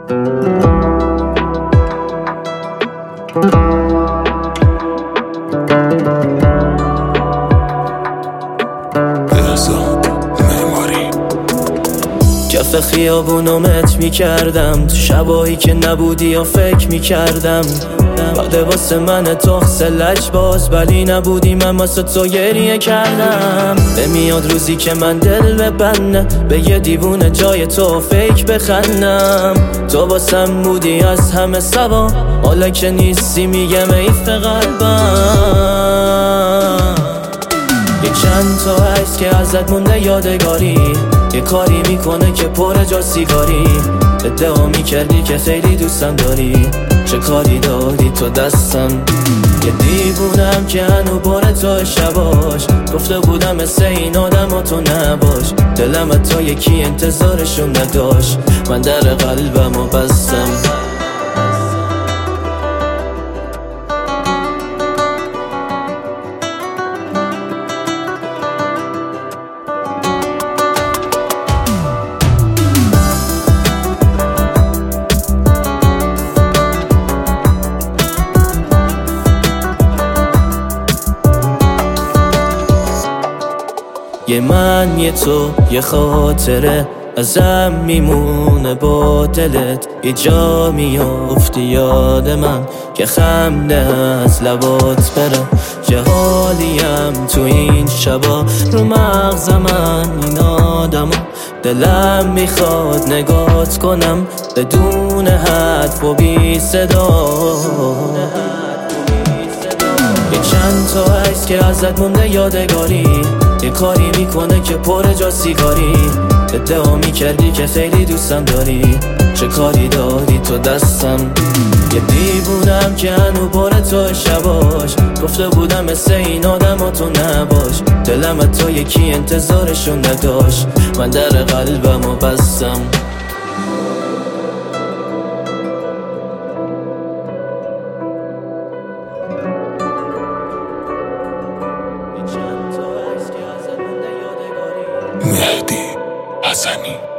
کف خیابونو مت میکردم، تو شبایی که نبودی یا فکر میکردم بعد واسه من تخص لج باز ولی نبودی، من واسه تو گریه کردم. نمیاد روزی که من دل ببنده به یه دیوونه جای تو فیک بخندم. تو واسم بودی از همه سوا، حالا که نیستی میگم ایف قلبم. یه چند تا عکس که ازت مونده یادگاری، یه کاری میکنه که پر جا سیگاری. ادعا میکردی که خیلی دوستم داری، چه کاری دادی تو دستم؟ یه دیوونم که هنو بار تو شباش، گفته بودم مثل این آدم تو نباش. دلم تا یکی انتظارشون نداشت، من در قلبمو بستم. یه من یه تو یه خاطره ازم میمونه با دلت، یه جا میافتی یاد من که خنده از لبات بره. چه حالیم تو این شبا، رو مغز من این آدما، دلم میخواد نگات کنم بدون حرف و بی صدا. یه چند تا عکس که ازت مونده یادگاری، یه کاری میکنه که پر جا سیگاری. ادعا میکردی که خیلی دوستم داری، چه کاری دادی تو دستم؟ یه دیوونم که هنو بار تو شباش، گفته بودم مثل این آدم تو نباش. دلم تا یکی انتظارشون نداشت، من در قلبمو بستم. مهدی حسنی.